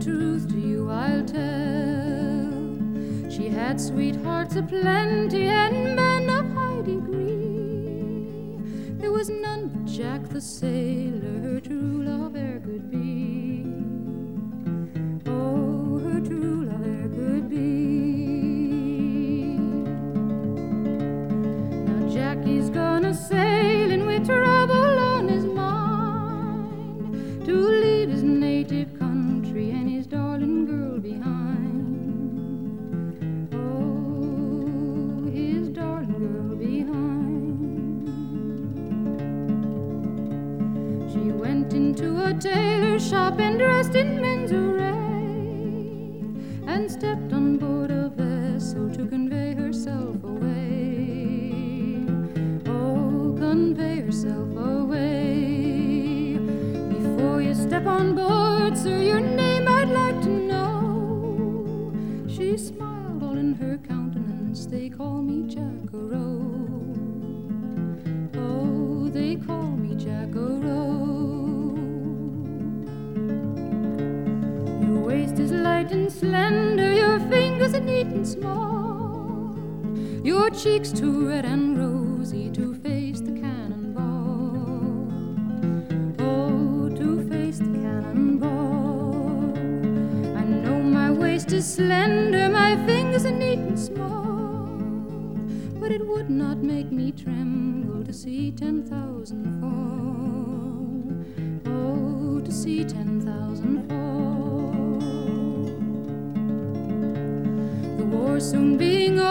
truth to you I'll tell. She had sweethearts aplenty and men of high degree. There was none but Jack the sailor, her true love e'er could be. Oh, her true love e'er could be. Now Jackie's gone a-sailing with trouble on his mind, to leave his native country and his darling girl behind. Oh, his darling girl behind. She went into a tailor's shop and dressed in men's array, and stepped on board a vessel to convey herself away. Oh, convey herself away. Before you step on board, sir, your name I'd like to know. She smiled all in her countenance, they call me Jack-a-Roe. Oh, they call me Jack-a-Roe. Your waist is light and slender, your fingers are neat and small, your cheeks too red and rosy to face the cannonball. Oh, to face the cannonball. I know my waist is slender, my fingers are neat and small, but it would not make me tremble to see 10,000 fall. Oh, to see 10,000 fall. The war soon being over,